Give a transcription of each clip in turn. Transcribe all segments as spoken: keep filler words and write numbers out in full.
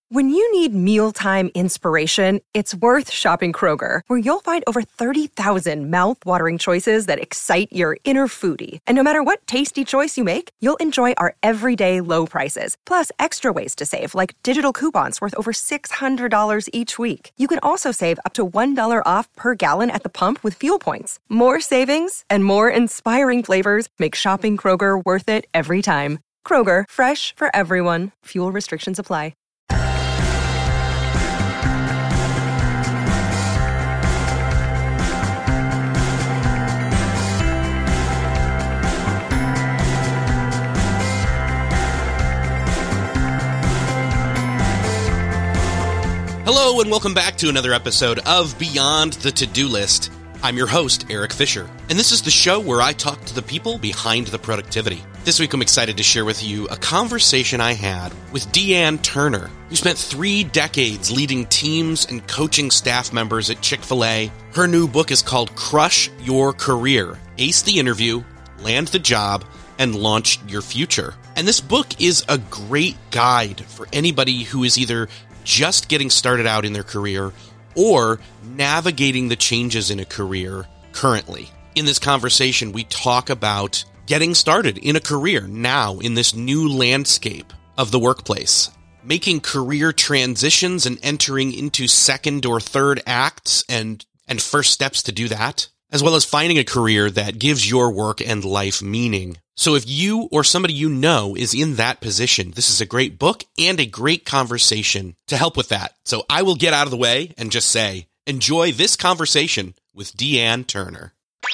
When you need mealtime inspiration, it's worth shopping Kroger, where you'll find over thirty thousand mouth-watering choices that excite your inner foodie. And no matter what tasty choice you make, you'll enjoy our everyday low prices, plus extra ways to save, like digital coupons worth over six hundred dollars each week. You can also save up to one dollar off per gallon at the pump with fuel points. More savings and more inspiring flavors make shopping Kroger worth it every time. Kroger, fresh for everyone. Fuel restrictions apply. Hello and welcome back to another episode of Beyond the To-Do List. I'm your host, Eric Fisher, and this is the show where I talk to the people behind the productivity. This week I'm excited to share with you a conversation I had with Deanne Turner, who spent three decades leading teams and coaching staff members at Chick-fil-A. Her new book is called Crush Your Career, Ace the Interview, Land the Job, and Launch Your Future. And this book is a great guide for anybody who is either just getting started out in their career or navigating the changes in a career currently. In this conversation, we talk about getting started in a career now in this new landscape of the workplace, making career transitions and entering into second or third acts and, and first steps to do that, as well as finding a career that gives your work and life meaning. So if you or somebody you know is in that position, this is a great book and a great conversation to help with that. So I will get out of the way and just say, enjoy this conversation with Deanne Turner.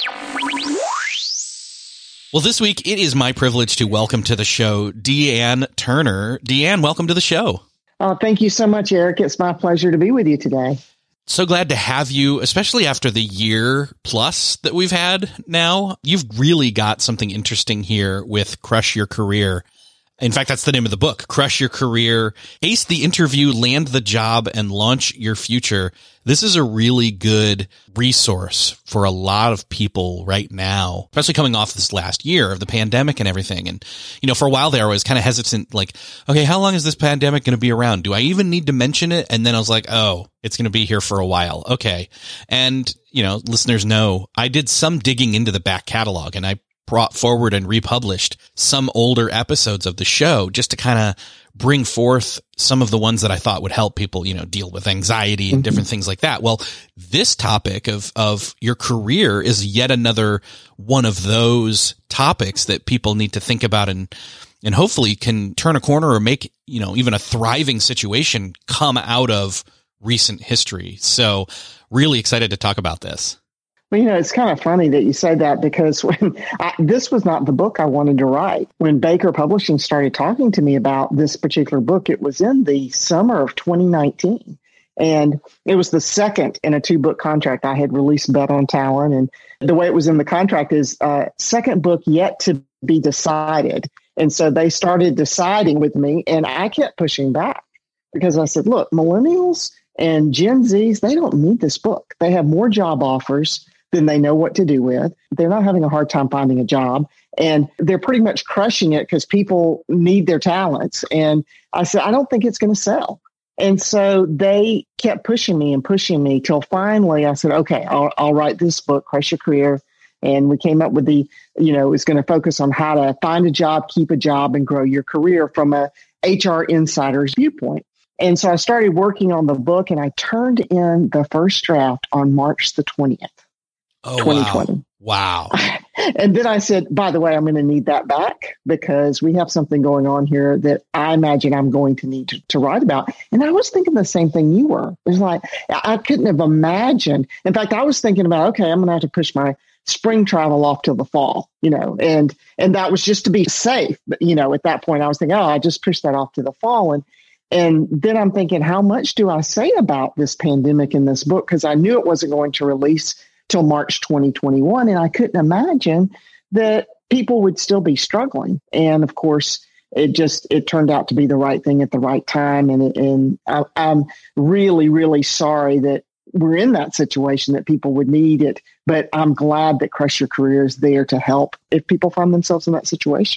Well, this week, it is my privilege to welcome to the show Deanne Turner. Deanne, welcome to the show. Oh, thank you so much, Eric. It's my pleasure to be with you today. So glad to have you, especially after the year plus that we've had now. You've really got something interesting here with Crush Your Career. In fact, that's the name of the book, Crush Your Career, Ace the Interview, Land the Job, and Launch Your Future. This is a really good resource for a lot of people right now, especially coming off this last year of the pandemic and everything. And, you know, for a while there, I was kind of hesitant, like, okay, how long is this pandemic going to be around? Do I even need to mention it? And then I was like, oh, it's going to be here for a while. Okay. And, you know, listeners know I did some digging into the back catalog, and I brought forward and republished some older episodes of the show just to kind of bring forth some of the ones that I thought would help people, you know, deal with anxiety and different things like that. Well, this topic of, of your career is yet another one of those topics that people need to think about and, and hopefully can turn a corner or make, you know, even a thriving situation come out of recent history. So really excited to talk about this. Well, you know, it's kind of funny that you say that because when I, this was not the book I wanted to write. When Baker Publishing started talking to me about this particular book, it was in the summer of twenty nineteen. And it was the second in a two-book contract. I had released Bet on Talent. And the way it was in the contract is uh, second book yet to be decided. And so they started deciding with me, and I kept pushing back because I said, look, millennials and Gen Zs, they don't need this book. They have more job offers than they know what to do with. They're not having a hard time finding a job, and they're pretty much crushing it because people need their talents. And I said, I don't think it's going to sell. And so they kept pushing me and pushing me till finally I said, okay, I'll, I'll write this book, Crush Your Career. And we came up with the, you know, it's going to focus on how to find a job, keep a job, and grow your career from a H R insider's viewpoint. And so I started working on the book, and I turned in the first draft on March the twentieth. Oh, twenty twenty. Wow. wow. And then I said, by the way, I'm going to need that back because we have something going on here that I imagine I'm going to need to, to write about. And I was thinking the same thing you were. It was like, I couldn't have imagined. In fact, I was thinking about, okay, I'm going to have to push my spring travel off till the fall, you know, and, and that was just to be safe. But, you know, at that point I was thinking, oh, I just pushed that off to the fall. And, and then I'm thinking, how much do I say about this pandemic in this book? Because I knew it wasn't going to release till March twenty twenty-one. And I couldn't imagine that people would still be struggling. And of course, it just, it turned out to be the right thing at the right time. And, and I, I'm really, really sorry that we're in that situation that people would need it. But I'm glad that Crush Your Career is there to help if people find themselves in that situation.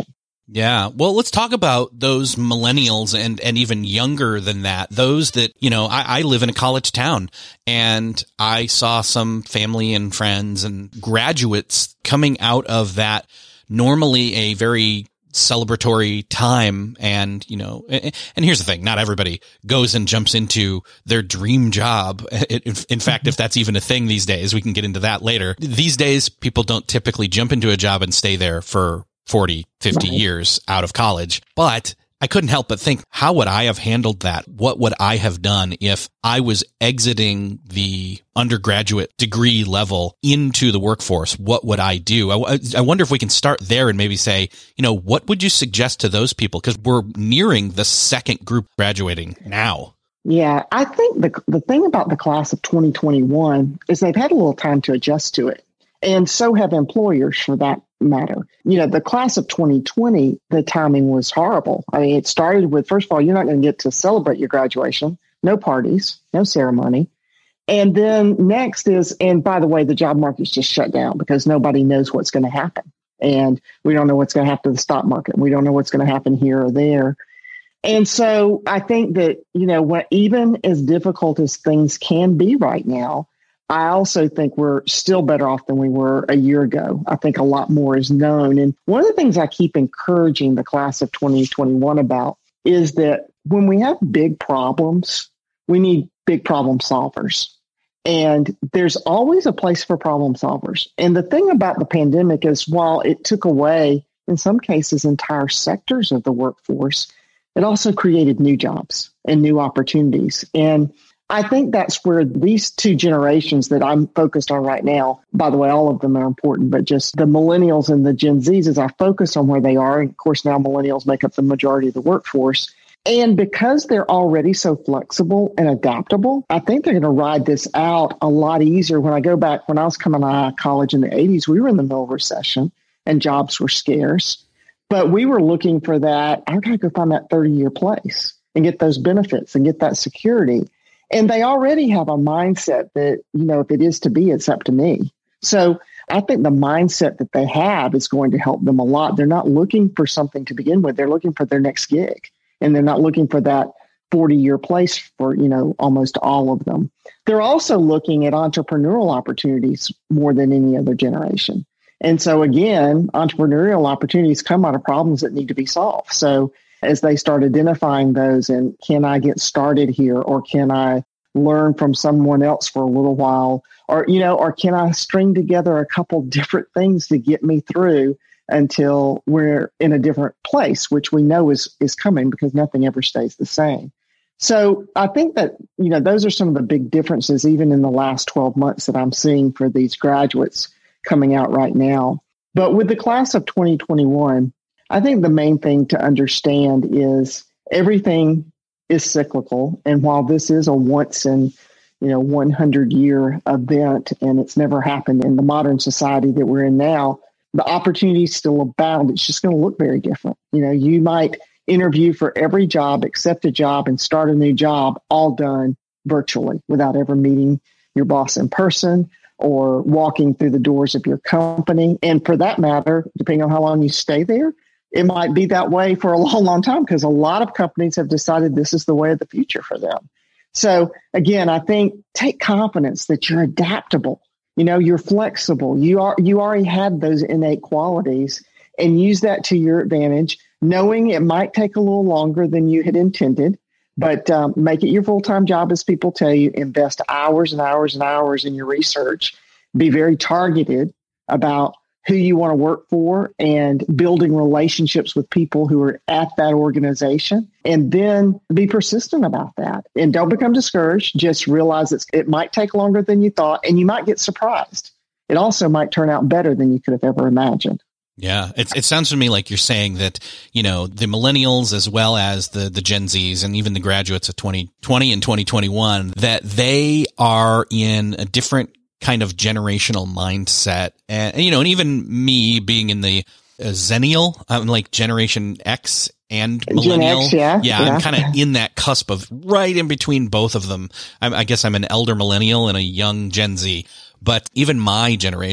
Yeah. Well, let's talk about those millennials and, and even younger than that. Those that, you know, I, I live in a college town, and I saw some family and friends and graduates coming out of that, normally a very celebratory time. And, you know, and here's the thing, not everybody goes and jumps into their dream job. In fact, if that's even a thing these days, we can get into that later. These days, people don't typically jump into a job and stay there for forty, fifty right. years out of college. But I couldn't help but think, how would I have handled that? What would I have done if I was exiting the undergraduate degree level into the workforce? What would I do? I, I wonder if we can start there and maybe say, you know, what would you suggest to those people? Because we're nearing the second group graduating now. Yeah, I think the the thing about the class of twenty twenty-one is they've had a little time to adjust to it. And so have employers, for that matter. You know, the class of twenty twenty, the timing was horrible. I mean, it started with, first of all, you're not going to get to celebrate your graduation. No parties, no ceremony. And then next is, and by the way, the job market's just shut down because nobody knows what's going to happen. And we don't know what's going to happen to the stock market. We don't know what's going to happen here or there. And so I think that, you know, what, even as difficult as things can be right now, I also think we're still better off than we were a year ago. I think a lot more is known. And one of the things I keep encouraging the class of twenty twenty-one about is that when we have big problems, we need big problem solvers. And there's always a place for problem solvers. And the thing about the pandemic is, while it took away, in some cases, entire sectors of the workforce, it also created new jobs and new opportunities. And I think that's where these two generations that I'm focused on right now, by the way, all of them are important, but just the millennials and the Gen Zs, as I focus on where they are, and of course now millennials make up the majority of the workforce. And because they're already so flexible and adaptable, I think they're going to ride this out a lot easier. When I go back, when I was coming out of college in the eighties, we were in the middle of a recession and jobs were scarce, but we were looking for that. I got to go find that thirty-year place and get those benefits and get that security. And they already have a mindset that, you know, if it is to be, it's up to me. So I think the mindset that they have is going to help them a lot. They're not looking for something to begin with. They're looking for their next gig. And they're not looking for that forty-year place for, you know, almost all of them. They're also looking at entrepreneurial opportunities more than any other generation. And so, again, entrepreneurial opportunities come out of problems that need to be solved. So as they start identifying those, and can I get started here, or can I learn from someone else for a little while, or, you know, or can I string together a couple different things to get me through until we're in a different place, which we know is, is coming because nothing ever stays the same. So I think that, you know, those are some of the big differences, even in the last twelve months, that I'm seeing for these graduates coming out right now. But with the class of twenty twenty-one, I think the main thing to understand is everything is cyclical. And while this is a once in, you know, one hundred year event, and it's never happened in the modern society that we're in now, the opportunities still abound. It's just going to look very different. You know, you might interview for every job, accept a job, and start a new job, all done virtually without ever meeting your boss in person or walking through the doors of your company. And for that matter, depending on how long you stay there, it might be that way for a long, long time, because a lot of companies have decided this is the way of the future for them. So again, I think take confidence that you're adaptable. You know, you're flexible. You are, you already had those innate qualities, and use that to your advantage, knowing it might take a little longer than you had intended, but um, make it your full-time job, as people tell you. Invest hours and hours and hours in your research. Be very targeted about who you want to work for and building relationships with people who are at that organization, and then be persistent about that. And don't become discouraged. Just realize it's, it might take longer than you thought, and you might get surprised. It also might turn out better than you could have ever imagined. Yeah, it, it sounds to me like you're saying that, you know, the millennials as well as the, the Gen Zs and even the graduates of twenty twenty and twenty twenty-one, that they are in a different kind of generational mindset. And, you know, and even me being in the uh, Zennial, I'm like Generation X and Millennial. Gen X, yeah, yeah, yeah. I'm kind of in that cusp of right in between both of them. I'm, I guess I'm an elder millennial and a young Gen Z. But even my generation,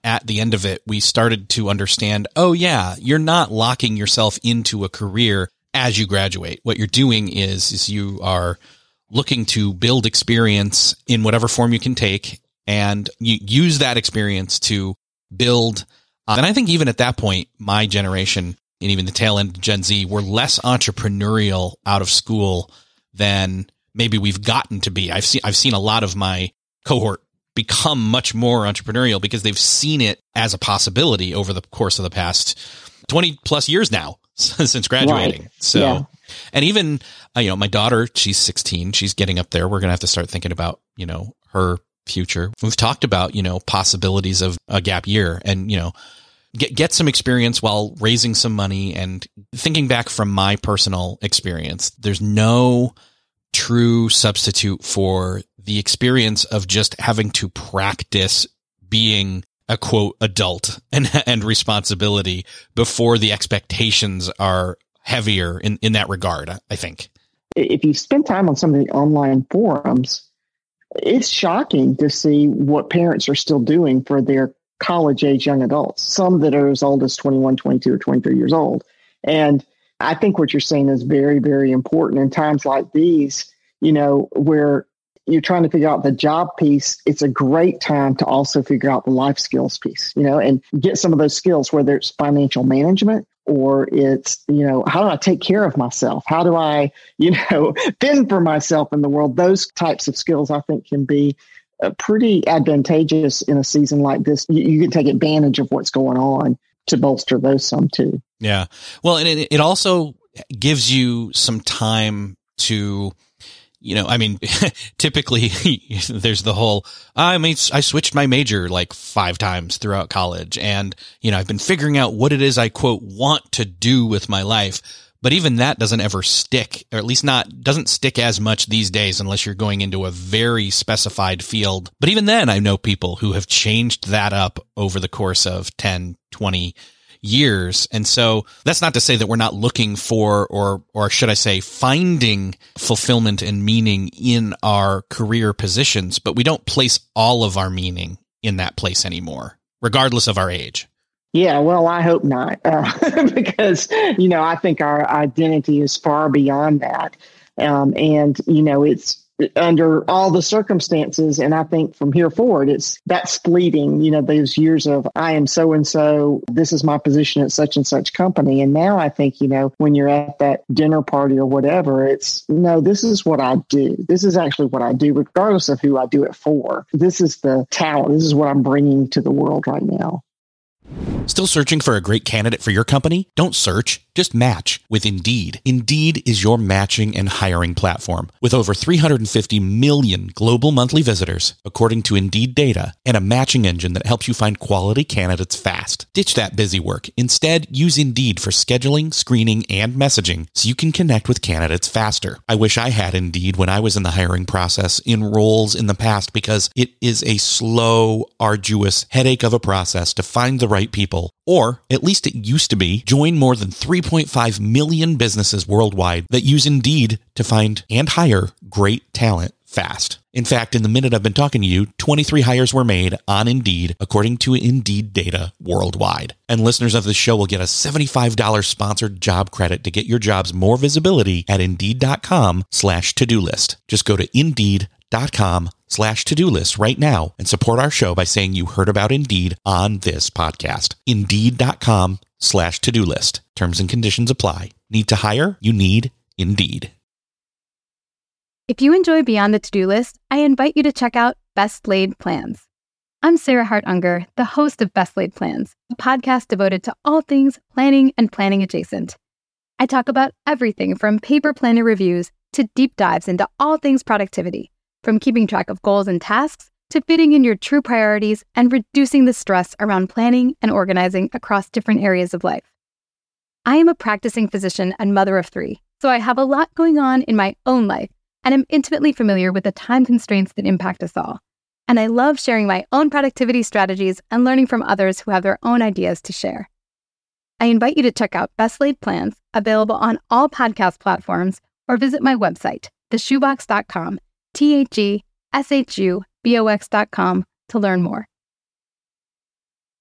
at the end of it, we started to understand, oh yeah, you're not locking yourself into a career as you graduate. What you're doing is, is you are looking to build experience in whatever form you can take, and you use that experience to build. Uh, and I think even at that point, my generation and even the tail end of Gen Z were less entrepreneurial out of school than maybe we've gotten to be. I've seen, I've seen a lot of my cohort become much more entrepreneurial because they've seen it as a possibility over the course of the past twenty plus years now since graduating. Right. So, yeah. And even, uh, you know, my daughter, she's sixteen, she's getting up there. We're going to have to start thinking about, you know, her future. We've talked about, you know, possibilities of a gap year and, you know, get, get some experience while raising some money. And thinking back from my personal experience, there's no true substitute for the experience of just having to practice being a quote adult and, and responsibility before the expectations are heavier in, in that regard, I think. If you spend time on some of the online forums, it's shocking to see what parents are still doing for their college age young adults, some that are as old as twenty-one, twenty-two, or twenty-three years old. And I think what you're saying is very, very important in times like these, you know, where you're trying to figure out the job piece. It's a great time to also figure out the life skills piece, you know, and get some of those skills, whether it's financial management or it's, you know, how do I take care of myself? How do I, you know, fend for myself in the world? Those types of skills, I think, can be uh, pretty advantageous in a season like this. You, you can take advantage of what's going on to bolster those some too. Yeah. Well, and it, it also gives you some time to, you know, I mean, typically there's the whole, I mean, I switched my major like five times throughout college, and, you know, I've been figuring out what it is I quote want to do with my life. But even that doesn't ever stick, or at least not, doesn't stick as much these days unless you're going into a very specified field. But even then, I know people who have changed that up over the course of ten, twenty years. And so that's not to say that we're not looking for, or, or should I say, finding fulfillment and meaning in our career positions, but we don't place all of our meaning in that place anymore, regardless of our age. Yeah, well, I hope not, uh, because, you know, I think our identity is far beyond that. Um, and, you know, it's under all the circumstances. And I think from here forward, it's that's fleeting, you know, those years of I am so-and-so, this is my position at such and such company. And now I think, you know, when you're at that dinner party or whatever, it's no, this is what I do. This is actually what I do, regardless of who I do it for. This is the talent. This is what I'm bringing to the world right now. Still searching for a great candidate for your company? Don't search, just match with Indeed. Indeed is your matching and hiring platform with over three hundred fifty million global monthly visitors, according to Indeed data, and a matching engine that helps you find quality candidates fast. Ditch that busy work. Instead, use Indeed for scheduling, screening, and messaging so you can connect with candidates faster. I wish I had Indeed when I was in the hiring process in roles in the past, because it is a slow, arduous headache of a process to find the right people, or at least it used to be. Join more than three point five million businesses worldwide that use Indeed to find and hire great talent fast. In fact, in the minute I've been talking to you, twenty-three hires were made on Indeed, according to Indeed data worldwide. And listeners of this show will get a seventy-five dollars sponsored job credit to get your jobs more visibility at Indeed.com slash to-do list. Just go to Indeed.com slash to-do list right now and support our show by saying you heard about Indeed on this podcast. Indeed.com slash to-do list. Terms and conditions apply. Need to hire? You need Indeed. If you enjoy Beyond the To-Do List, I invite you to check out Best Laid Plans. I'm Sarah Hart Unger, the host of Best Laid Plans, a podcast devoted to all things planning and planning adjacent. I talk about everything from paper planner reviews to deep dives into all things productivity, from keeping track of goals and tasks to fitting in your true priorities and reducing the stress around planning and organizing across different areas of life. I am a practicing physician and mother of three, so I have a lot going on in my own life and am intimately familiar with the time constraints that impact us all. And I love sharing my own productivity strategies and learning from others who have their own ideas to share. I invite you to check out Best Laid Plans, available on all podcast platforms, or visit my website, the shoebox dot com, T H E S H U B O X dot com, to learn more.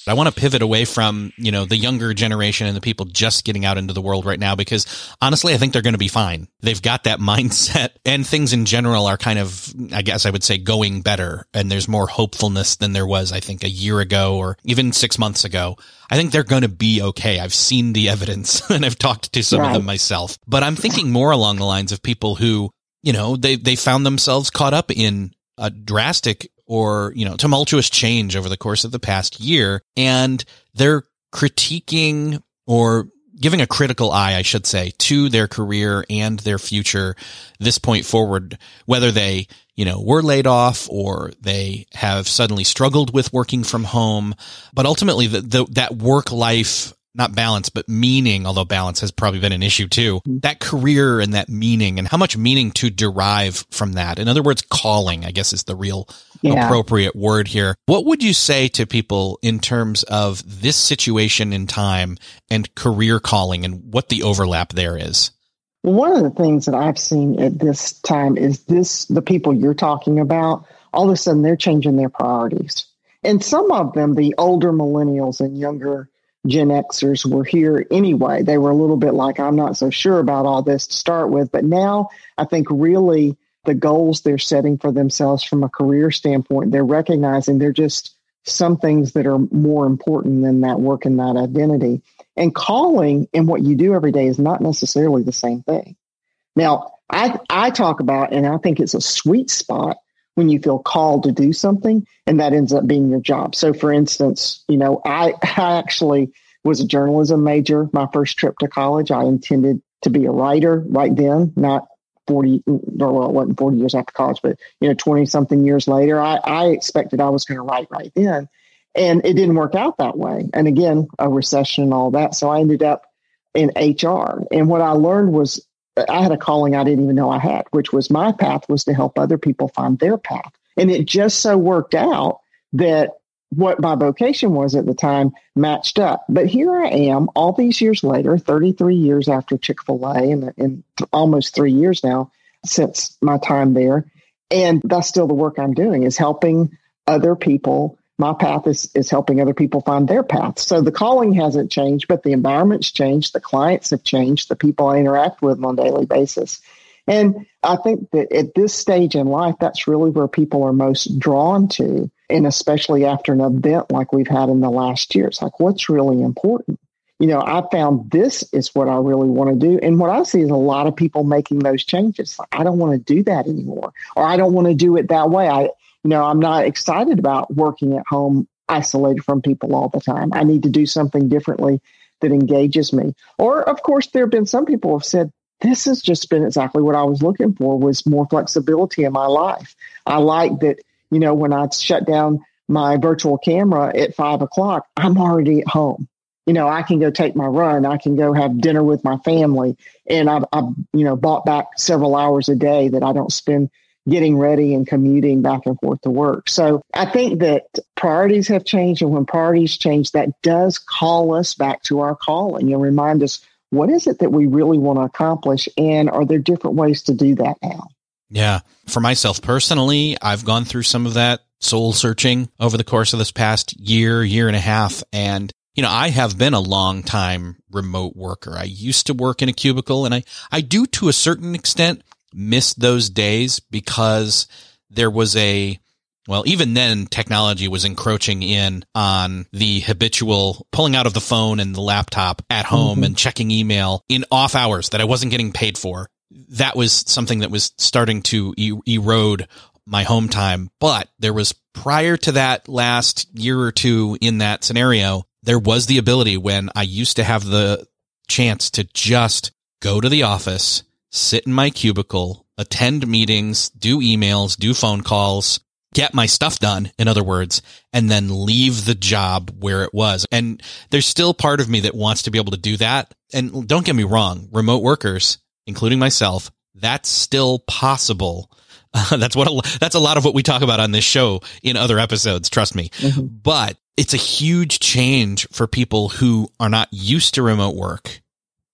I want to pivot away from, you know, the younger generation and the people just getting out into the world right now, because honestly, I think they're going to be fine. They've got that mindset, and things in general are kind of, I guess I would say, going better. And there's more hopefulness than there was, I think, a year ago or even six months ago. I think they're going to be okay. I've seen the evidence and I've talked to some right. of them myself, but I'm thinking more along the lines of people who, you know, they, they found themselves caught up in a drastic or, you know, tumultuous change over the course of the past year. And they're critiquing or giving a critical eye, I should say, to their career and their future this point forward, whether they, you know, were laid off or they have suddenly struggled with working from home. But ultimately, the, the, that work life, not balance, but meaning, although balance has probably been an issue too, that career and that meaning and how much meaning to derive from that. In other words, calling, I guess, is the real yeah. appropriate word here. What would you say to people in terms of this situation in time and career calling and what the overlap there is? Well, one of the things that I've seen at this time is this, the people you're talking about, all of a sudden they're changing their priorities. And some of them, the older millennials and younger Gen Xers, were here anyway. They were a little bit like, I'm not so sure about all this to start with. But now I think really the goals they're setting for themselves from a career standpoint, they're recognizing they're just some things that are more important than that work and that identity. And calling and what you do every day is not necessarily the same thing. Now, I, I talk about, and I think it's a sweet spot when you feel called to do something and that ends up being your job. So for instance, you know, I, I actually was a journalism major. My first trip to college, I intended to be a writer right then, not forty, or well, it wasn't forty years after college, but, you know, twenty something years later, I, I expected I was going to write right then. And it didn't work out that way. And again, a recession and all that. So I ended up in H R. And what I learned was I had a calling I didn't even know I had, which was my path was to help other people find their path. And it just so worked out that what my vocation was at the time matched up. But here I am all these years later, thirty-three years after Chick-fil-A and, and almost three years now since my time there. And that's still the work I'm doing, is helping other people. My path is, is helping other people find their path. So the calling hasn't changed, but the environment's changed. The clients have changed. The people I interact with on a daily basis. And I think that at this stage in life, that's really where people are most drawn to. And especially after an event like we've had in the last year, it's like, what's really important? You know, I found this is what I really want to do. And what I see is a lot of people making those changes. Like, I don't want to do that anymore, or I don't want to do it that way. I, you know, I'm not excited about working at home, isolated from people all the time. I need to do something differently that engages me. Or, of course, there have been some people who have said, this has just been exactly what I was looking for, was more flexibility in my life. I like that, you know, when I shut down my virtual camera at five o'clock, I'm already at home. You know, I can go take my run. I can go have dinner with my family. And I've, I've, you know, bought back several hours a day that I don't spend getting ready and commuting back and forth to work. So I think that priorities have changed. And when priorities change, that does call us back to our calling and remind us, what is it that we really want to accomplish? And are there different ways to do that now? Yeah. For myself personally, I've gone through some of that soul searching over the course of this past year, year and a half. And, you know, I have been a long time remote worker. I used to work in a cubicle, and I, I do to a certain extent miss those days, because there was a, well, even then technology was encroaching in on the habitual pulling out of the phone and the laptop at home mm-hmm. and checking email in off hours that I wasn't getting paid for. That was something that was starting to e- erode my home time. But there was, prior to that last year or two in that scenario, there was the ability when I used to have the chance to just go to the office, sit in my cubicle, attend meetings, do emails, do phone calls, get my stuff done, in other words, and then leave the job where it was. And there's still part of me that wants to be able to do that. And don't get me wrong, remote workers, including myself, that's still possible. Uh, that's what, a, that's a lot of what we talk about on this show in other episodes, trust me. Mm-hmm. But it's a huge change for people who are not used to remote work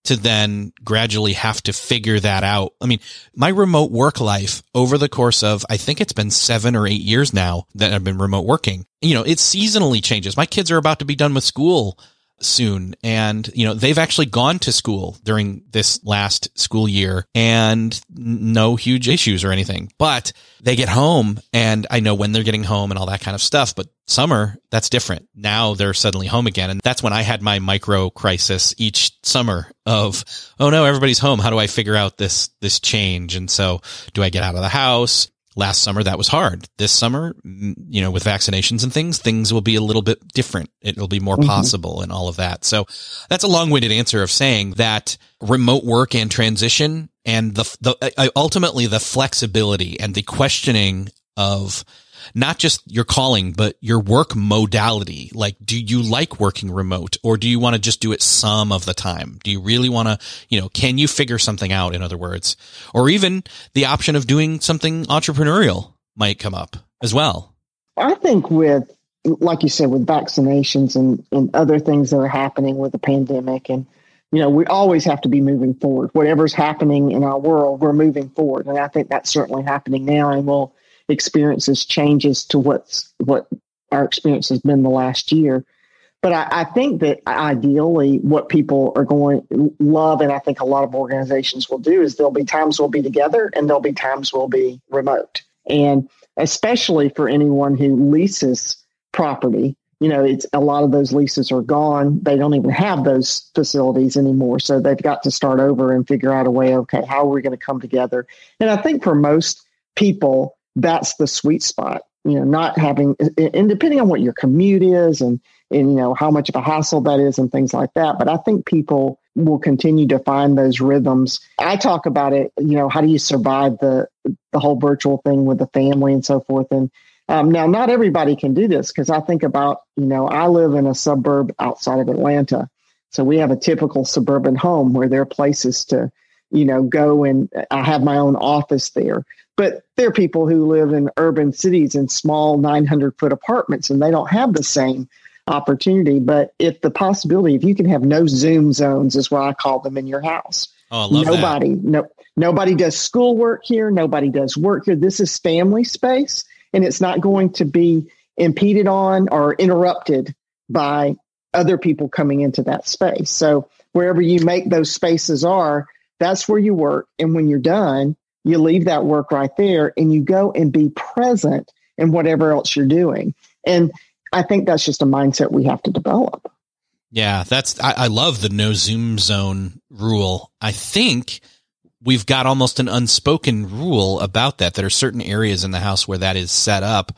to then gradually have to figure that out. I mean, my remote work life over the course of, I think it's been seven or eight years now that I've been remote working. You know, it seasonally changes. My kids are about to be done with school soon. And, you know, they've actually gone to school during this last school year and no huge issues or anything, but they get home and I know when they're getting home and all that kind of stuff. But summer, that's different. Now they're suddenly home again. And that's when I had my micro crisis each summer of, oh no, everybody's home. How do I figure out this, this change? And so do I get out of the house? Last summer, that was hard. This summer, you know, with vaccinations and things, things will be a little bit different. It'll be more mm-hmm. possible and all of that. So that's a long-winded answer of saying that remote work and transition and the, the ultimately the flexibility and the questioning of not just your calling, but your work modality. Like, do you like working remote or do you want to just do it some of the time? Do you really want to, you know, can you figure something out, in other words, or even the option of doing something entrepreneurial might come up as well? I think with, like you said, with vaccinations and, and other things that are happening with the pandemic, and, you know, we always have to be moving forward. Whatever's happening in our world, we're moving forward. And I think that's certainly happening now, and we'll experiences changes to what's what our experience has been the last year. But I, I think that ideally what people are going to love, and I think a lot of organizations will do, is there'll be times we'll be together and there'll be times we'll be remote. And especially for anyone who leases property, you know, it's a lot of those leases are gone. They don't even have those facilities anymore. So they've got to start over and figure out a way, okay, how are we going to come together? And I think for most people, that's the sweet spot, you know, not having, and depending on what your commute is and, and, you know, how much of a hassle that is and things like that. But I think people will continue to find those rhythms. I talk about it, you know, how do you survive the, the whole virtual thing with the family and so forth. And um, now not everybody can do this, because I think about, you know, I live in a suburb outside of Atlanta. So we have a typical suburban home where there are places to, you know, go, and I have my own office there. But there are people who live in urban cities in small nine hundred foot apartments, and they don't have the same opportunity. But if the possibility, if you can have no Zoom zones, is what I call them, in your house. Oh, I love nobody, that. No, nobody does schoolwork here. Nobody does work here. This is family space, and it's not going to be impeded on or interrupted by other people coming into that space. So wherever you make those spaces are, that's where you work. And when you're done, you leave that work right there and you go and be present in whatever else you're doing. And I think that's just a mindset we have to develop. Yeah, that's, I, I love the no Zoom zone rule. I think we've got almost an unspoken rule about that. There are certain areas in the house where that is set up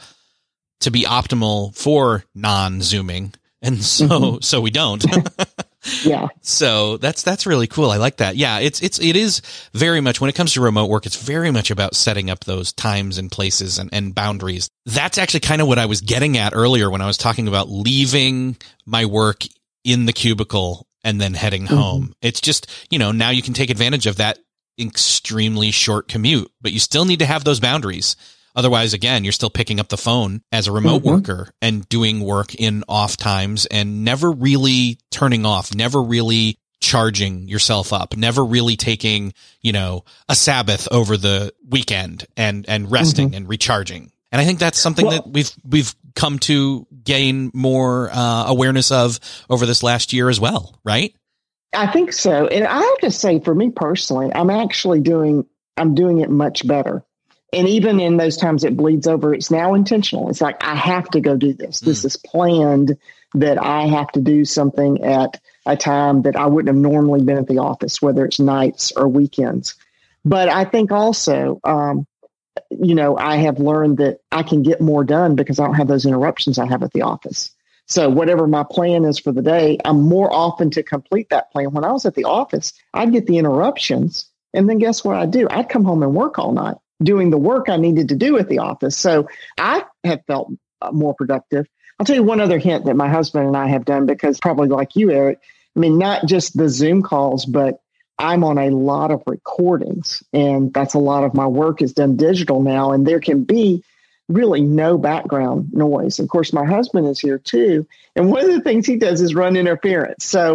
to be optimal for non-Zooming. And so, mm-hmm. so we don't. Yeah. So that's, that's really cool. I like that. Yeah. It's, it's, it is very much, when it comes to remote work, it's very much about setting up those times and places and, and boundaries. That's actually kind of what I was getting at earlier when I was talking about leaving my work in the cubicle and then heading mm-hmm. home. It's just, you know, now you can take advantage of that extremely short commute, but you still need to have those boundaries. Otherwise, again, you're still picking up the phone as a remote mm-hmm. worker and doing work in off times and never really turning off, never really charging yourself up, never really taking, you know, a Sabbath over the weekend and, and resting mm-hmm. and recharging. And I think that's something well, that we've, we've come to gain more uh, awareness of over this last year as well, right? I think so. And I have to say, for me personally, I'm actually doing, I'm doing it much better. And even in those times it bleeds over, it's now intentional. It's like, I have to go do this. Mm. This is planned, that I have to do something at a time that I wouldn't have normally been at the office, whether it's nights or weekends. But I think also, um, you know, I have learned that I can get more done because I don't have those interruptions I have at the office. So whatever my plan is for the day, I'm more often to complete that plan. When I was at the office, I'd get the interruptions. And then guess what I'd do? I'd come home and work all night, doing the work I needed to do at the office. So I have felt more productive. I'll tell you one other hint that my husband and I have done, because probably like you, Eric, I mean, not just the Zoom calls, but I'm on a lot of recordings, and that's a lot of my work is done digital now. And there can be really no background noise. Of course, my husband is here too. And one of the things he does is run interference. So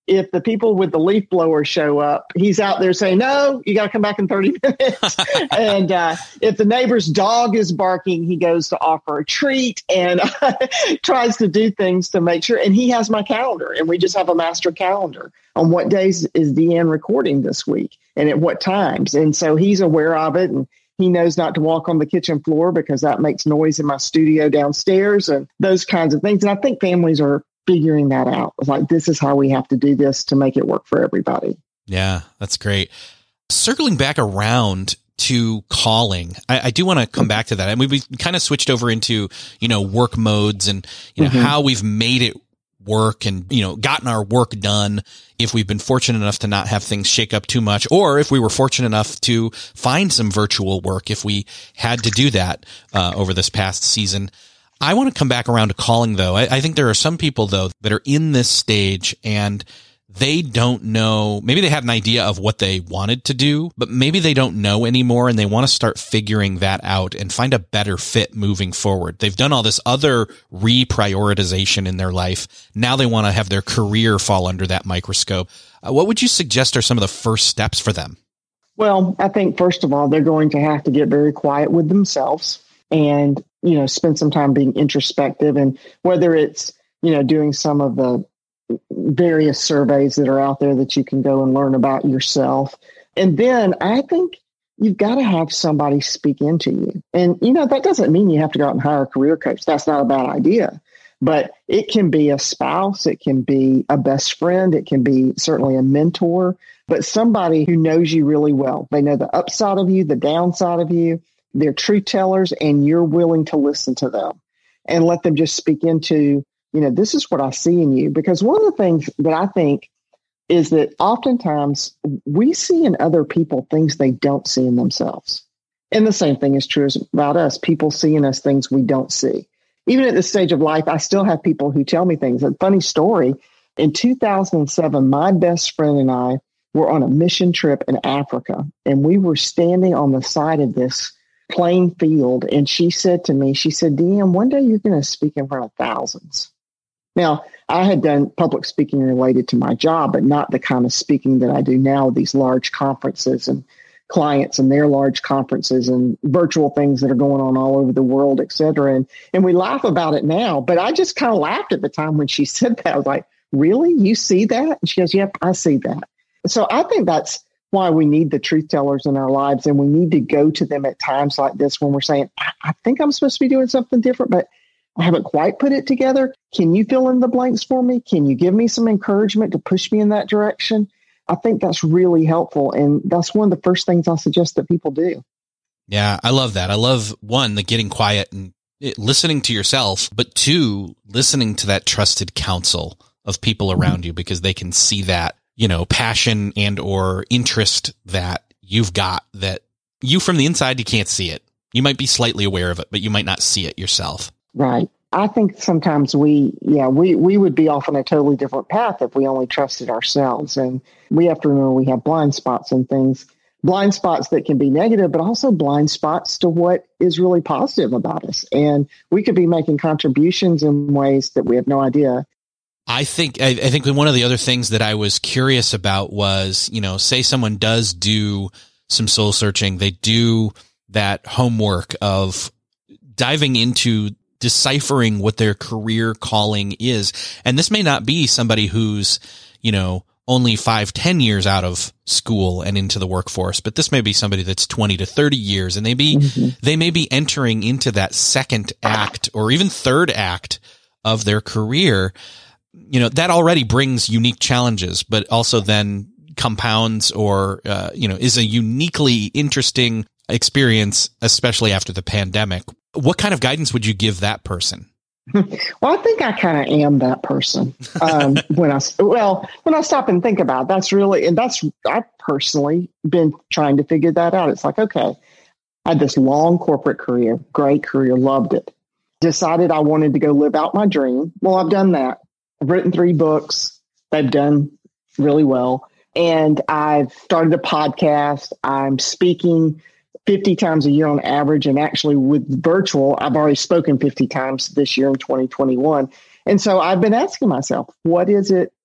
if the people with the leaf blower show up, he's out there saying, no, you got to come back in thirty minutes. and uh, if the neighbor's dog is barking, he goes to offer a treat and uh, tries to do things to make sure. And he has my calendar, and we just have a master calendar on what days is Deanne recording this week and at what times. And so he's aware of it, and he knows not to walk on the kitchen floor because that makes noise in my studio downstairs and those kinds of things. And I think families are figuring that out. Like, this is how we have to do this to make it work for everybody. Yeah, that's great. Circling back around to calling, I, I do want to come back to that. I mean, we kind of switched over into, you know, work modes and, you know, mm-hmm. how we've made it work and, you know, gotten our work done if we've been fortunate enough to not have things shake up too much, or if we were fortunate enough to find some virtual work if we had to do that uh, over this past season. I want to come back around to calling, though. I, I think there are some people, though, that are in this stage and they don't know. Maybe they had an idea of what they wanted to do, but maybe they don't know anymore and they want to start figuring that out and find a better fit moving forward. They've done all this other reprioritization in their life. Now they want to have their career fall under that microscope. Uh, what would you suggest are some of the first steps for them? Well, I think, first of all, they're going to have to get very quiet with themselves and, you know, spend some time being introspective. And whether it's, you know, doing some of the various surveys that are out there that you can go and learn about yourself. And then I think you've got to have somebody speak into you. And, you know, that doesn't mean you have to go out and hire a career coach. That's not a bad idea. But it can be a spouse. It can be a best friend. It can be certainly a mentor, but somebody who knows you really well. They know the upside of you, the downside of you. They're truth tellers, and you're willing to listen to them and let them just speak into, you know, this is what I see in you. Because one of the things that I think is that oftentimes we see in other people things they don't see in themselves. And the same thing is true about us. People see in us things we don't see. Even at this stage of life, I still have people who tell me things. A funny story, in two thousand seven, my best friend and I were on a mission trip in Africa, and we were standing on the side of this plain field. And she said to me, she said, Deanne, one day you're going to speak in front of thousands. Now, I had done public speaking related to my job, but not the kind of speaking that I do now, these large conferences and clients and their large conferences and virtual things that are going on all over the world, et cetera. And, and we laugh about it now, but I just kind of laughed at the time when she said that. I was like, really? You see that? And she goes, yep, I see that. So I think that's why we need the truth tellers in our lives. And we need to go to them at times like this when we're saying, I, I think I'm supposed to be doing something different, but I haven't quite put it together. Can you fill in the blanks for me? Can you give me some encouragement to push me in that direction? I think that's really helpful. And that's one of the first things I suggest that people do. Yeah, I love that. I love, one, the getting quiet and listening to yourself, but two, listening to that trusted counsel of people around mm-hmm. you, because they can see that, you know, passion and or interest that you've got that you from the inside, you can't see it. You might be slightly aware of it, but you might not see it yourself. Right. I think sometimes we, yeah, we, we would be off on a totally different path if we only trusted ourselves. And we have to remember we have blind spots and things, blind spots that can be negative, but also blind spots to what is really positive about us. And we could be making contributions in ways that we have no idea. I think, I, I think one of the other things that I was curious about was, you know, say someone does do some soul searching, they do that homework of diving into deciphering what their career calling is. And this may not be somebody who's, you know, only five, ten years out of school and into the workforce, but this may be somebody that's twenty to thirty years, and they be, mm-hmm. they may be entering into that second act or even third act of their career. You know, that already brings unique challenges, but also then compounds or, uh, you know, is a uniquely interesting experience, especially after the pandemic. What kind of guidance would you give that person? Well, I think I kind of am that person. Um, when I, well, when I stop and think about it, that's really, and that's, I've personally been trying to figure that out. It's like, okay, I had this long corporate career, great career, loved it. Decided I wanted to go live out my dream. Well, I've done that. I've written three books. They've done really well. And I've started a podcast. I'm speaking fifty times a year on average. And actually with virtual, I've already spoken fifty times this year in twenty twenty-one. And so I've been asking myself, what is it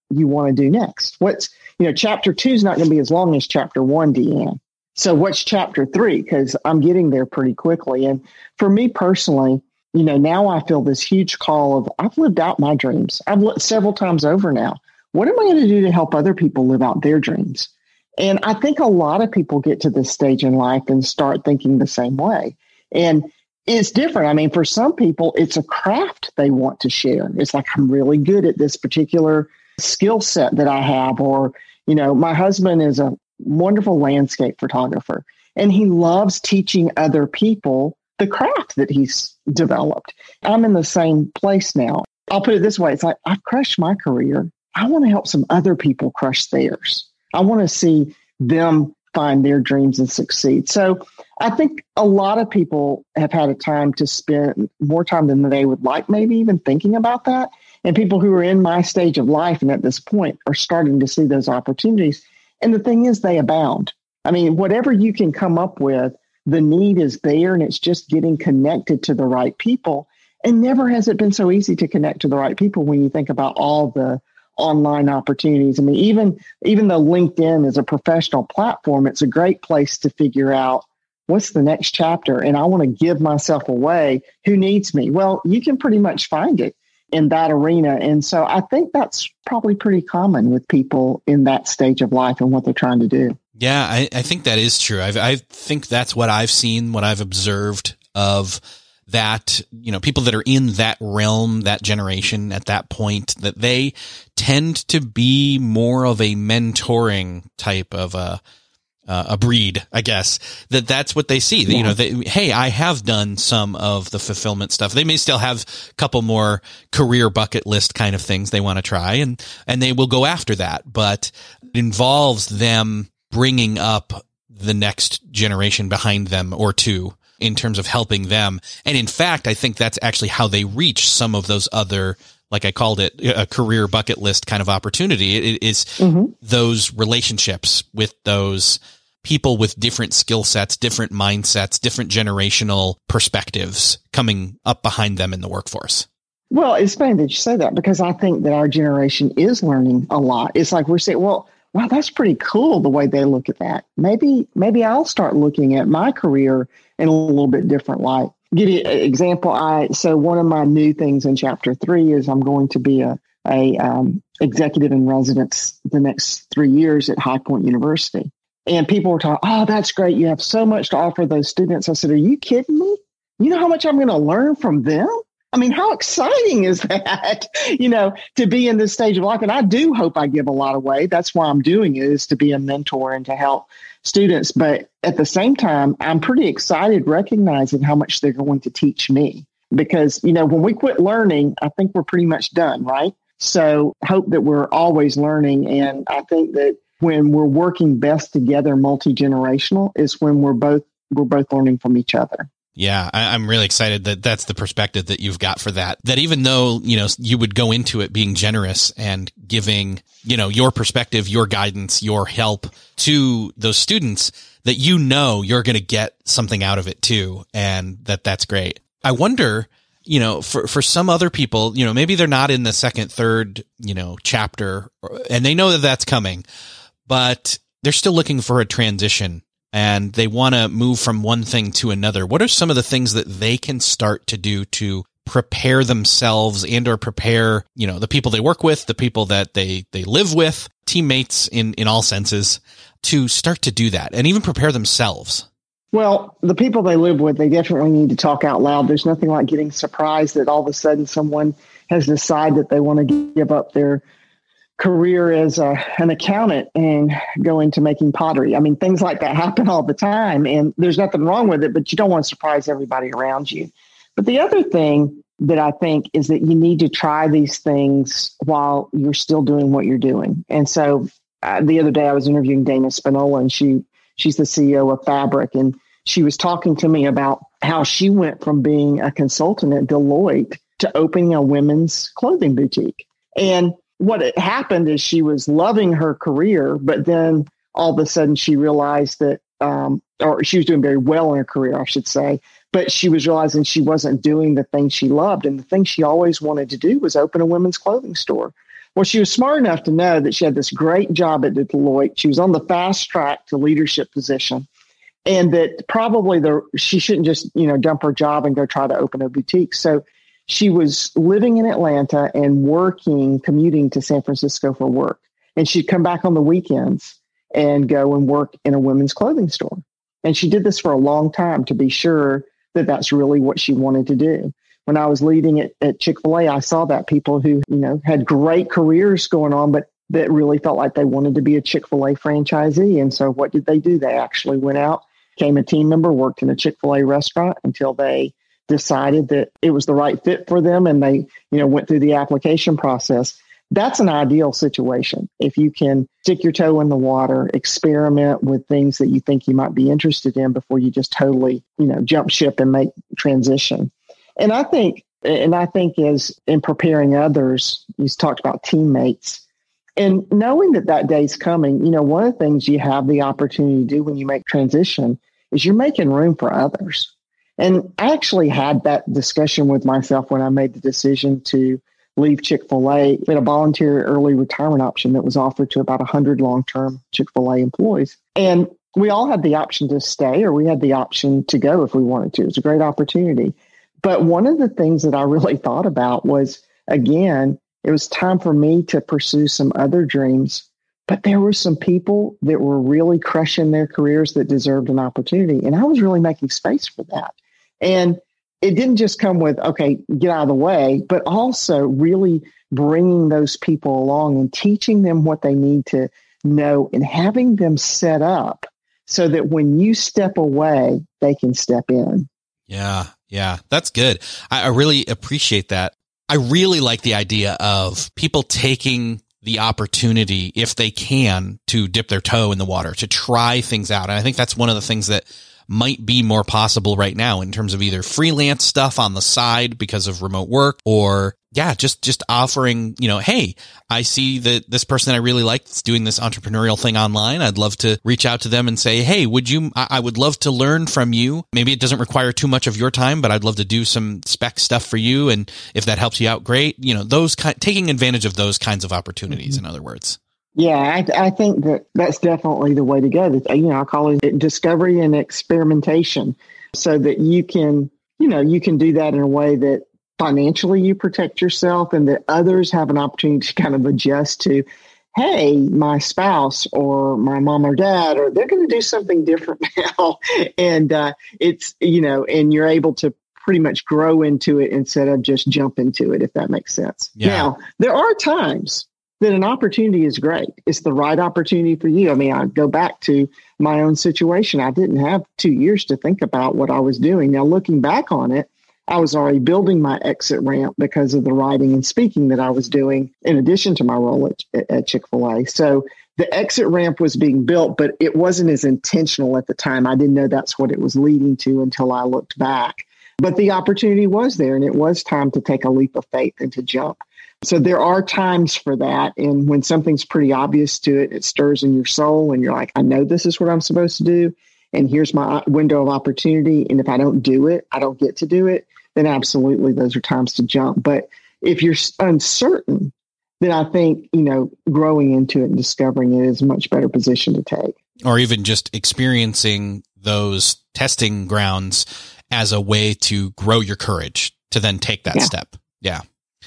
you want to do next? What's, you know, chapter two is not going to be as long as chapter one, Deanne. So what's chapter three? Because I'm getting there pretty quickly. And for me personally, you know, now I feel this huge call of I've lived out my dreams. I've lived several times over now. What am I going to do to help other people live out their dreams? And I think a lot of people get to this stage in life and start thinking the same way. And it's different. I mean, for some people, it's a craft they want to share. It's like, I'm really good at this particular skill set that I have. Or, you know, my husband is a wonderful landscape photographer, and he loves teaching other people the craft that he's developed. I'm in the same place now. I'll put it this way. It's like, I've crushed my career. I want to help some other people crush theirs. I want to see them find their dreams and succeed. So I think a lot of people have had a time to spend more time than they would like, maybe even thinking about that. And people who are in my stage of life and at this point are starting to see those opportunities. And the thing is, they abound. I mean, whatever you can come up with, the need is there, and it's just getting connected to the right people. And never has it been so easy to connect to the right people when you think about all the online opportunities. I mean, even, even though LinkedIn is a professional platform, it's a great place to figure out what's the next chapter. And I want to give myself away. Who needs me? Well, you can pretty much find it in that arena. And so I think that's probably pretty common with people in that stage of life and what they're trying to do. Yeah, I, I think that is true. I've, I think that's what I've seen, what I've observed of that, you know, people that are in that realm, that generation at that point, that they tend to be more of a mentoring type of a, uh, a breed, I guess, that that's what they see. Yeah. You know, they, hey, I have done some of the fulfillment stuff. They may still have a couple more career bucket list kind of things they want to try, and, and they will go after that, but it involves them bringing up the next generation behind them or two in terms of helping them. And in fact, I think that's actually how they reach some of those other, like I called it, a career bucket list kind of opportunity. It is mm-hmm. those relationships with those people with different skill sets, different mindsets, different generational perspectives coming up behind them in the workforce. Well, it's funny that you say that, because I think that our generation is learning a lot. It's like we're saying, well, wow, that's pretty cool the way they look at that. Maybe, maybe I'll start looking at my career in a little bit different light. Give you an example. I, so one of my new things in chapter three is I'm going to be a, a um, executive in residence the next three years at High Point University. And people were talking, oh, that's great. You have so much to offer those students. I said, are you kidding me? You know how much I'm going to learn from them? I mean, how exciting is that, you know, to be in this stage of life? And I do hope I give a lot away. That's why I'm doing it, is to be a mentor and to help students. But at the same time, I'm pretty excited recognizing how much they're going to teach me, because, you know, when we quit learning, I think we're pretty much done, right? So hope that we're always learning. And I think that when we're working best together, multi-generational, is when we're both, we're both learning from each other. Yeah, I, I'm really excited that that's the perspective that you've got for that. That even though, you know, you would go into it being generous and giving, you know, your perspective, your guidance, your help to those students, that you know you're going to get something out of it too, and that that's great. I wonder, you know, for, for some other people, you know, maybe they're not in the second, third, you know, chapter, and they know that that's coming, but they're still looking for a transition, and they want to move from one thing to another. What are some of the things that they can start to do to prepare themselves and or prepare, you know, the people they work with, the people that they, they live with, teammates in, in all senses, to start to do that and even prepare themselves? Well, the people they live with, they definitely need to talk out loud. There's nothing like getting surprised that all of a sudden someone has decided that they want to give up their career as a, an accountant and go into making pottery. I mean, things like that happen all the time, and there's nothing wrong with it, but you don't want to surprise everybody around you. But the other thing that I think is that you need to try these things while you're still doing what you're doing. And so uh, the other day I was interviewing Dana Spinola, and she she's the C E O of Fabric, and she was talking to me about how she went from being a consultant at Deloitte to opening a women's clothing boutique. And what had happened is she was loving her career, but then all of a sudden she realized that, um, or she was doing very well in her career, I should say, but she was realizing she wasn't doing the thing she loved. And the thing she always wanted to do was open a women's clothing store. Well, she was smart enough to know that she had this great job at Deloitte. She was on the fast track to leadership position, and that probably the she shouldn't just, you know, dump her job and go try to open a boutique. So she was living in Atlanta and working, commuting to San Francisco for work. And she'd come back on the weekends and go and work in a women's clothing store. And she did this for a long time to be sure that that's really what she wanted to do. When I was leading at, at Chick-fil-A, I saw that people who, you know, had great careers going on, but that really felt like they wanted to be a Chick-fil-A franchisee. And so what did they do? They actually went out, became a team member, worked in a Chick-fil-A restaurant until they decided that it was the right fit for them. And they, you know, went through the application process. That's an ideal situation. If you can stick your toe in the water, experiment with things that you think you might be interested in before you just totally, you know, jump ship and make transition. And I think, and I think as in preparing others, you talked about teammates and knowing that that day's coming. You know, one of the things you have the opportunity to do when you make transition is you're making room for others. And I actually had that discussion with myself when I made the decision to leave Chick-fil-A. We had a volunteer early retirement option that was offered to about one hundred long-term Chick-fil-A employees. And we all had the option to stay, or we had the option to go if we wanted to. It was a great opportunity. But one of the things that I really thought about was, again, it was time for me to pursue some other dreams. But there were some people that were really crushing their careers that deserved an opportunity. And I was really making space for that. And it didn't just come with, okay, get out of the way, but also really bringing those people along and teaching them what they need to know and having them set up so that when you step away, they can step in. Yeah, yeah, that's good. I, I really appreciate that. I really like the idea of people taking the opportunity, if they can, to dip their toe in the water, to try things out. And I think that's one of the things that might be more possible right now in terms of either freelance stuff on the side because of remote work, or yeah, just, just offering, you know, hey, I see that this person that I really like is doing this entrepreneurial thing online. I'd love to reach out to them and say, hey, would you, I, I would love to learn from you. Maybe it doesn't require too much of your time, but I'd love to do some spec stuff for you. And if that helps you out, great. You know, those kind, taking advantage of those kinds of opportunities, mm-hmm. in other words. Yeah, I, I think that that's definitely the way to go. That, you know, I call it discovery and experimentation, so that you can, you know, you can do that in a way that financially you protect yourself and that others have an opportunity to kind of adjust to, hey, my spouse or my mom or dad, or they're going to do something different now. And uh, it's, you know, and you're able to pretty much grow into it instead of just jump into it, if that makes sense. Yeah. Now, there are times that an opportunity is great. It's the right opportunity for you. I mean, I go back to my own situation. I didn't have two years to think about what I was doing. Now, looking back on it, I was already building my exit ramp because of the writing and speaking that I was doing in addition to my role at, at Chick-fil-A. So the exit ramp was being built, but it wasn't as intentional at the time. I didn't know that's what it was leading to until I looked back. But the opportunity was there, and it was time to take a leap of faith and to jump. So there are times for that. And when something's pretty obvious to it, it stirs in your soul and you're like, I know this is what I'm supposed to do. And here's my window of opportunity. And if I don't do it, I don't get to do it. Then absolutely, those are times to jump. But if you're uncertain, then I think, you know, growing into it and discovering it is a much better position to take. Or even just experiencing those testing grounds as a way to grow your courage to then take that yeah. step. Yeah.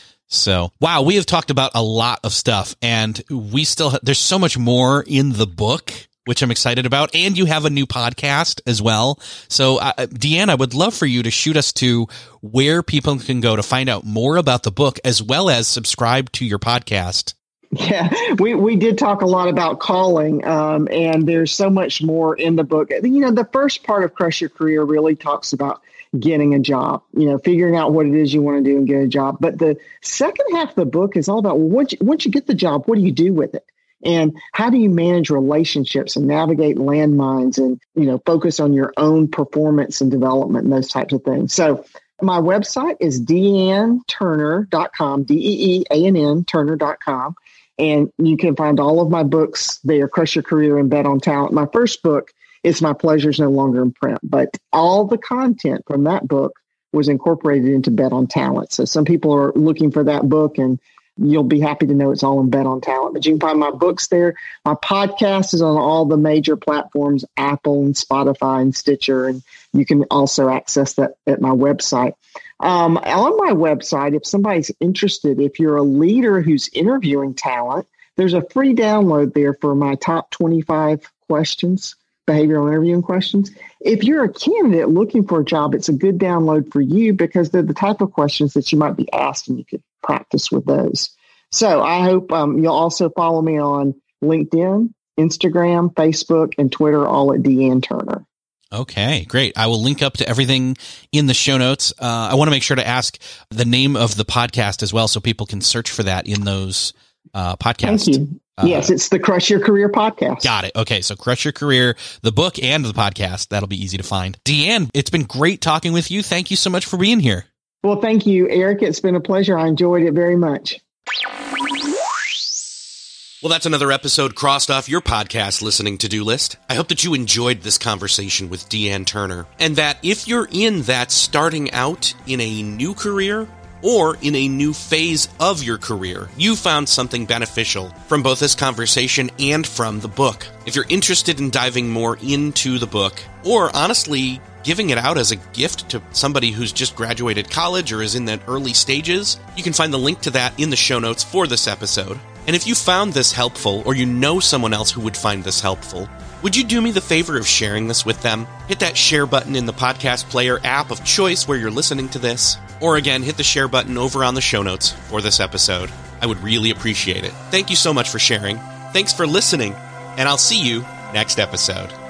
So, wow, we have talked about a lot of stuff, and we still ha- there's so much more in the book, which I'm excited about. And you have a new podcast as well. So, uh, Deanne, I would love for you to shoot us to where people can go to find out more about the book, as well as subscribe to your podcast. Yeah, we, we did talk a lot about calling, um, and there's so much more in the book. You know, the first part of Crush Your Career really talks about getting a job, you know, figuring out what it is you want to do and get a job. But the second half of the book is all about, well, once you, once you get the job, what do you do with it? And how do you manage relationships and navigate landmines and, you know, focus on your own performance and development and those types of things. So my website is deanne turner dot com, D E E A N N, Turner dot com. And you can find all of my books there, Crush Your Career and Bet on Talent. My first book, It's My Pleasures No Longer in Print, but all the content from that book was incorporated into Bet on Talent. So some people are looking for that book, and you'll be happy to know it's all in Bet on Talent. But you can find my books there. My podcast is on all the major platforms, Apple and Spotify and Stitcher, and you can also access that at my website. Um, on my website, if somebody's interested, if you're a leader who's interviewing talent, there's a free download there for my top twenty-five questions, behavioral interviewing questions. If you're a candidate looking for a job, it's a good download for you because they're the type of questions that you might be asked and you could practice with those. So I hope um, you'll also follow me on LinkedIn, Instagram, Facebook, and Twitter, all at Deanne Turner. Okay, great. I will link up to everything in the show notes. Uh, I want to make sure to ask the name of the podcast as well so people can search for that in those uh, podcasts. Thank you. Uh, yes, it's the Crush Your Career podcast. Got it. Okay, so Crush Your Career, the book and the podcast. That'll be easy to find. Deanne, it's been great talking with you. Thank you so much for being here. Well, thank you, Eric. It's been a pleasure. I enjoyed it very much. Well, that's another episode crossed off your podcast listening to-do list. I hope that you enjoyed this conversation with Deanne Turner, and that if you're in that starting out in a new career or in a new phase of your career, you found something beneficial from both this conversation and from the book. If you're interested in diving more into the book, or honestly giving it out as a gift to somebody who's just graduated college or is in the early stages, you can find the link to that in the show notes for this episode. And if you found this helpful, or you know someone else who would find this helpful, would you do me the favor of sharing this with them? Hit that share button in the podcast player app of choice where you're listening to this. Or again, hit the share button over on the show notes for this episode. I would really appreciate it. Thank you so much for sharing. Thanks for listening, and I'll see you next episode.